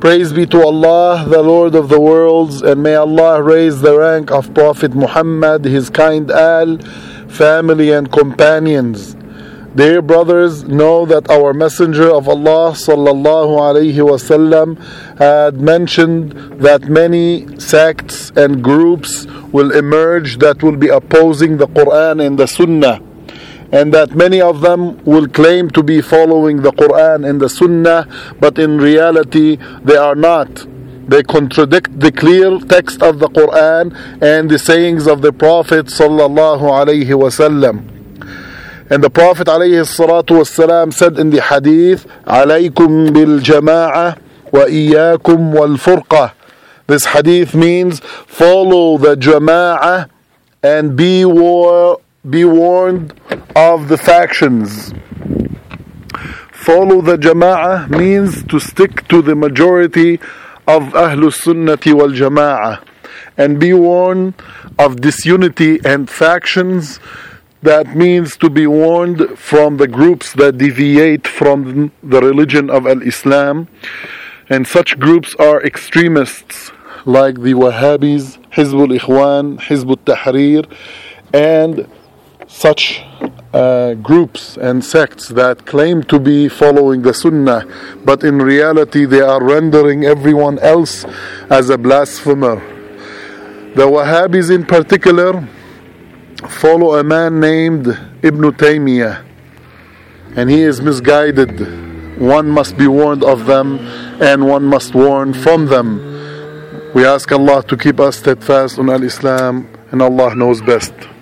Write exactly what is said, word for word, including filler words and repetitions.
Praise be to Allah, the Lord of the worlds, and may Allah raise the rank of Prophet Muhammad, his kind al, family and companions. Dear brothers, know that our Messenger of Allah sallallahu alaihi wasallam had mentioned that many sects and groups will emerge that will be opposing the Quran and the Sunnah, and that many of them will claim to be following the Quran and the Sunnah, but in reality they are not. They contradict the clear text of the Quran and the sayings of the Prophet sallallahu alaihi wasallam. And the Prophet alayhi salatu wasalam said in the hadith, "Alaykum bil jama'ah wa iyyakum wal furqah." This hadith means follow the jama'ah and be war, be warned of the factions. Follow the jama'ah means to stick to the majority of Ahlus Sunnati wal Jama'ah, and be warned of disunity and factions. That means to be warned from the groups that deviate from the religion of Al-Islam. And such groups are extremists like the Wahhabis, Hizbul Ikhwan, Hizbut Tahrir, and such uh, groups and sects that claim to be following the Sunnah, but in reality they are rendering everyone else as a blasphemer. The Wahhabis in particular follow a man named Ibn Taymiyyah, and he is misguided. One must be warned of them, and one must warn from them. We ask Allah to keep us steadfast on Al-Islam, and Allah knows best.